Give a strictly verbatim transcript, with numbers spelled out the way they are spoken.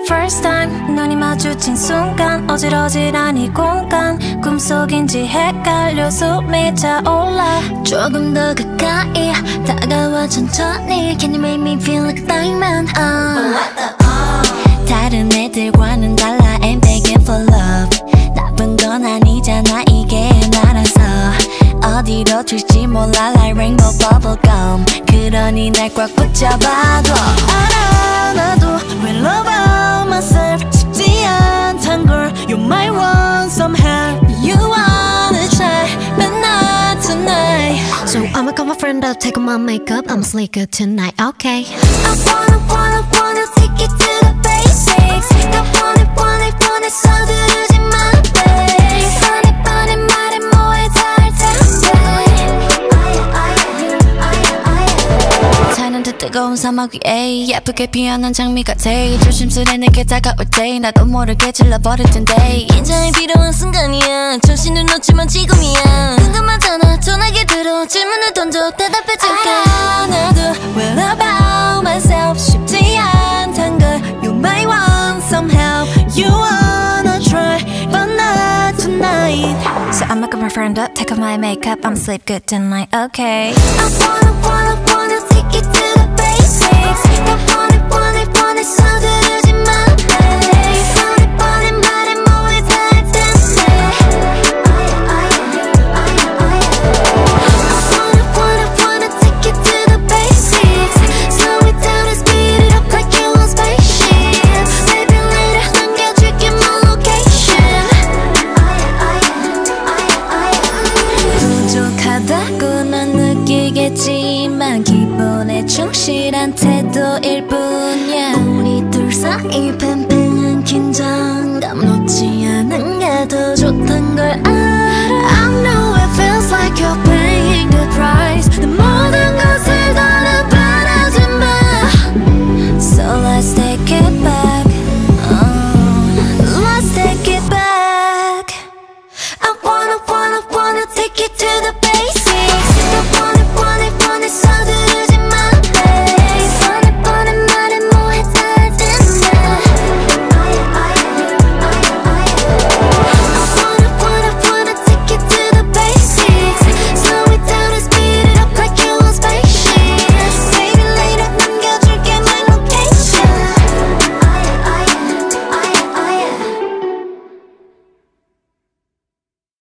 first time 눈이 마주친 순간 어질어질한 이 공간 꿈속인지 헷갈려 숨이 차올라 조금 더 가까이 다가와 천천히 Can you make me feel like a diamond? Uh. 다른 애들과는 달라 I'm begging for love 나쁜 건 아니잖아 이게 나라서 어디로 튈지 몰라 like rainbow bubblegum 그러니 날 꽉 붙잡아도 알아 나도 will love myself 쉽지 않단 걸 You're my one somehow You wanna try but not tonight So I'ma call my friend up take off my makeup I'ma sleep good tonight okay I wanna wanna wanna take it to the basics 나 wanna wanna wanna 서두르지 마 babe 뻔히 뻔히 말해 뭐해 다할 텐데 타는 듯 뜨거운 사막 위에 예쁘게 피어난 장미 같아 조심스레 내게 다가올 때 나도 모르게 질러버릴 텐데 인정이 필요한 순간이야 정신을 놓치면 지금이야 궁금하잖아 전화기 들어 질문을 던져 대답해줄게 알아 나도 will about myself 쉽지 않단 걸 You're my one somehow You wanna try but not tonight So I'ma call my friend up take off my makeup I'ma sleep good tonight okay I wanna wanna wanna take it to the basics 나 wanna wanna wanna 서두르지 마 babe 뻔히 뻔히 말해 뭐해 다할 텐데 I wanna wanna wanna take it to the basics Slow it down and speed it up like you want spaceship Maybe later 남겨줄게 my location 부족하다고 넌 느끼겠지만 기본에 충실한 태도일 뿐이야 우리 둘 사이 팽팽한 긴장감 놓지 않은 게 더 좋단 걸 알아